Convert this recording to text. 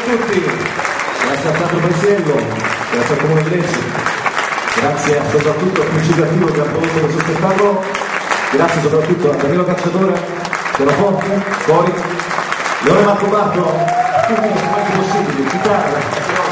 tutti, grazie a Sandro Paisiello, grazie al Comune di Lecce, grazie soprattutto al principio attivo che ha prodotto questo spettacolo, grazie soprattutto a Danilo Cacciatore, pianoforte, cori, Leone Marco Barco, tutti gli strumenti possibili, chitarra,